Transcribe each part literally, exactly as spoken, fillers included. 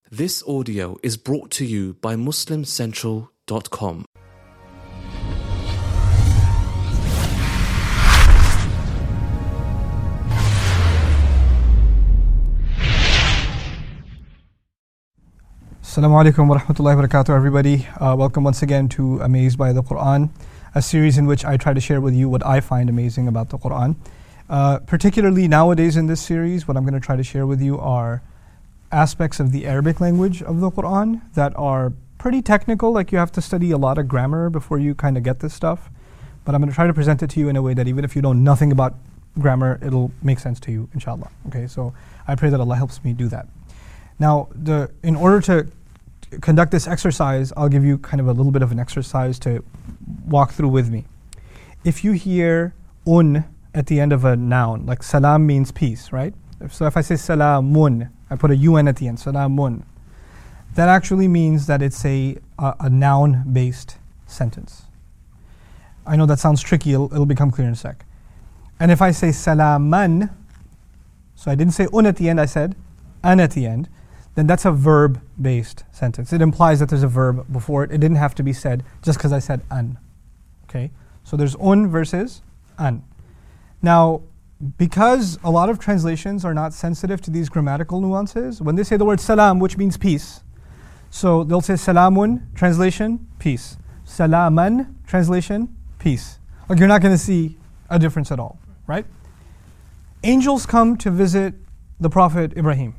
This audio is brought to you by Muslim Central dot com. Assalamu alaikum wa rahmatullahi wa barakatuh, everybody. Uh, welcome once again to Amazed by the Quran, a series in which I try to share with you what I find amazing about the Quran. Uh, particularly nowadays in this series, what I'm going to try to share with you are aspects of the Arabic language of the Quran that are pretty technical, like you have to study a lot of grammar before you kind of get this stuff. But I'm going to try to present it to you in a way that even if you know nothing about grammar, it'll make sense to you, inshallah. Okay, so I pray that Allah helps me do that. Now, the in order to conduct this exercise, I'll give you kind of a little bit of an exercise to walk through with me. If you hear un at the end of a noun, like salam means peace, right? So if I say salamun, I put a un at the end, salamun. That actually means that it's a, a, a noun-based sentence. I know that sounds tricky, it'll, it'll become clear in a sec. And if I say salaman, so I didn't say un at the end, I said an at the end, then that's a verb-based sentence. It implies that there's a verb before it. It didn't have to be said just because I said an. Okay? So there's un versus an. Now, because a lot of translations are not sensitive to these grammatical nuances, when they say the word salam, which means peace, so they'll say salamun, translation, peace. Salaman, translation, peace. Like you're not going to see a difference at all, right? Angels come to visit the Prophet Ibrahim.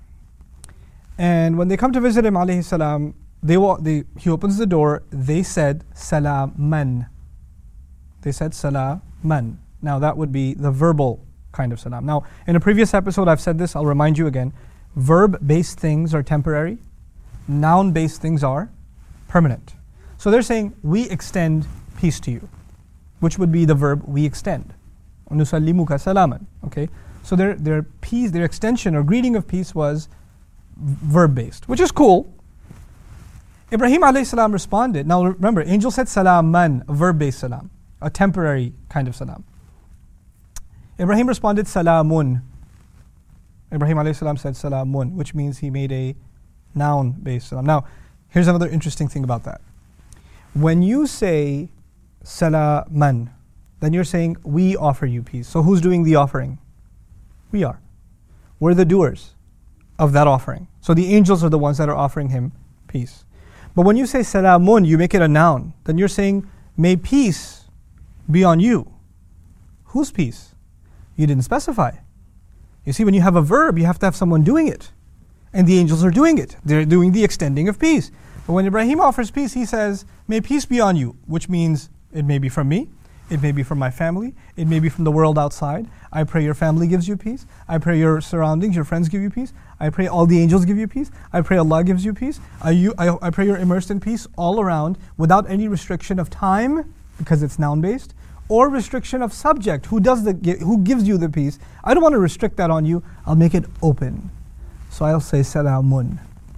And when they come to visit him, alayhi salam, they, they, he opens the door, they said salaman. They said salaman. Now that would be the verbal kind of salam. Now, in a previous episode I've said this, I'll remind you again. Verb-based things are temporary. Noun-based things are permanent. So they're saying, we extend peace to you, which would be the verb we extend. Nusallimuka salaman. Okay? So their, their peace, their extension or greeting of peace was verb-based, which is cool. Ibrahim alayhi salam responded. Now remember, angel said salaman, a verb-based salam, a temporary kind of salam. Ibrahim responded salamun. Ibrahim alayhi salam said salamun, which means he made a noun-based salam. Now, here's another interesting thing about that. When you say salaman, then you're saying we offer you peace. So who's doing the offering? We are. We're the doers of that offering. So the angels are the ones that are offering him peace. But when you say salamun, you make it a noun. Then you're saying, may peace be on you. Whose peace? You didn't specify. You see, when you have a verb, you have to have someone doing it. And the angels are doing it. They're doing the extending of peace. But when Ibrahim offers peace, he says, may peace be on you, which means it may be from me, it may be from my family, it may be from the world outside. I pray your family gives you peace. I pray your surroundings, your friends give you peace. I pray all the angels give you peace. I pray Allah gives you peace. I, you, I, I pray you're immersed in peace all around without any restriction of time, because it's noun-based, or restriction of subject, who does the who gives you the peace. I don't want to restrict that on you. I'll make it open. So I'll say salamun.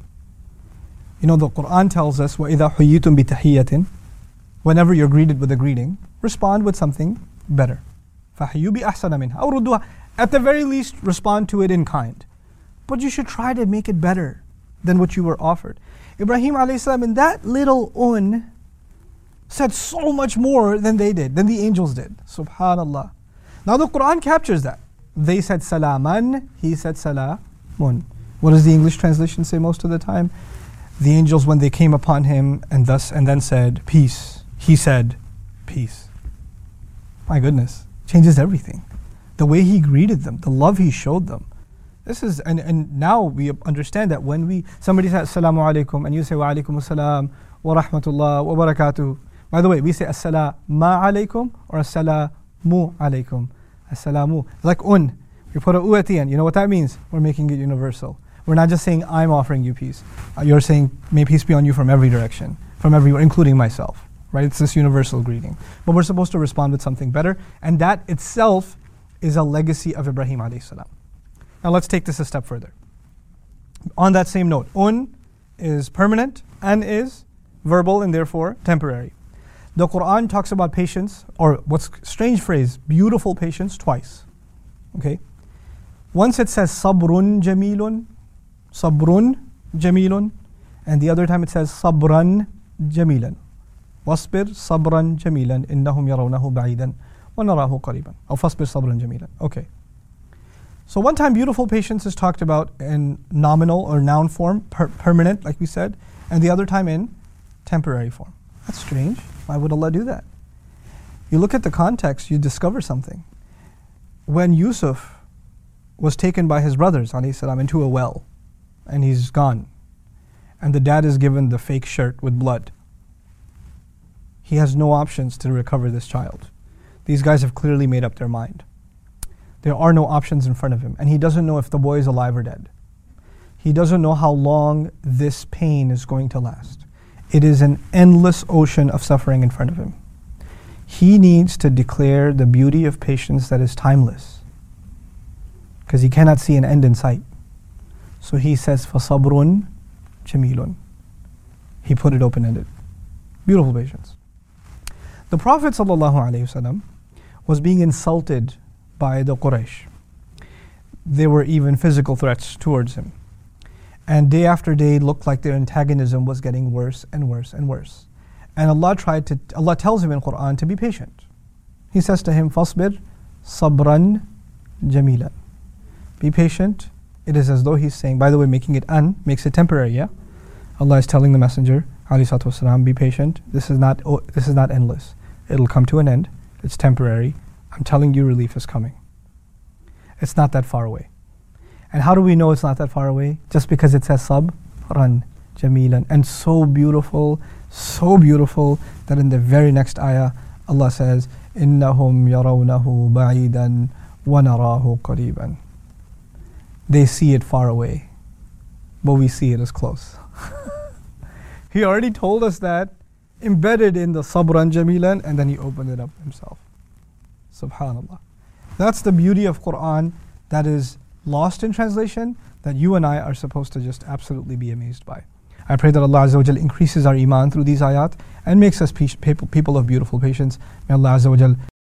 You know, the Quran tells us, وَإِذَا حُيِّيتُم بِتَحِيَّةٍ, whenever you're greeted with a greeting, respond with something better. فَحِيُّوا بِأَحْسَنَ مِنْهَا أَوْ رُدُّوهَا. At the very least, respond to it in kind. But you should try to make it better than what you were offered. Ibrahim alayhi salam, in that little un, said so much more than they did, than the angels did. Subhanallah. Now the Quran captures that. They said salaman, he said salamun. What does the English translation say most of the time? The angels, when they came upon him and thus and then said peace, he said peace. My goodness, changes everything. The way he greeted them, the love he showed them. This is, and, and now we understand that when we, somebody says assalamu alaikum and you say wa alaikum assalam wa rahmatullah wa barakatuh. By the way, we say assalamu alaikum or assalamu alaikum. Assalamu. It's like un. We put a u at the end. You know what that means? We're making it universal. We're not just saying I'm offering you peace. Uh, you're saying may peace be on you from every direction, from everywhere, including myself. Right? It's this universal greeting. But we're supposed to respond with something better, and that itself is a legacy of Ibrahim alayhi salam. Now let's take this a step further. On that same note, un is permanent, an is verbal and therefore temporary. The Quran talks about patience, or what's strange phrase, beautiful patience, twice. Okay? Once it says sabrun jamilun, sabrun jamilun. And the other time it says sabran jamilan. Wasbir sabran jamilan innahum yarawnahu ba'idan wa narahu qariban. Or fasbir sabran jamilan. Okay. So one time beautiful patience is talked about in nominal or noun form, per- permanent like we said, and the other time in temporary form. That's strange. Why would Allah do that? You look at the context, you discover something. When Yusuf was taken by his brothers alayhi salam, into a well, and he's gone, and the dad is given the fake shirt with blood, he has no options to recover this child. These guys have clearly made up their mind. There are no options in front of him, and he doesn't know if the boy is alive or dead. He doesn't know how long this pain is going to last. It is an endless ocean of suffering in front of him. He needs to declare the beauty of patience that is timeless, because he cannot see an end in sight. So he says, فَصَبْرٌ جَمِيلٌ. He put it open-ended. Beautiful patience. The Prophet ﷺ was being insulted by the Quraysh. There were even physical threats towards him. And day after day looked like their antagonism was getting worse and worse and worse. And Allah tried to Allah tells him in Quran to be patient. He says to him, فَاصْبِرْ صَبْرًا جَمِيلًا. Be patient. It is as though he's saying, by the way, making it an makes it temporary, yeah? Allah is telling the Messenger, alayhi salatu wasalam, be patient. This is not oh, this is not endless. It'll come to an end. It's temporary. I'm telling you, relief is coming. It's not that far away. And how do we know it's not that far away? Just because it says sabran jamilan, and so beautiful, so beautiful that in the very next ayah Allah says, innahum yarawnahu ba'idan wa narahu qariban. They see it far away, but we see it as close. He already told us that, embedded in the sabran jamilan, and then he opened it up himself. Subhanallah. That's the beauty of Quran that is lost in translation, that you and I are supposed to just absolutely be amazed by. I pray that Allah Azza wa Jal increases our iman through these ayat and makes us people of beautiful patience. May Allah Azza wa Jal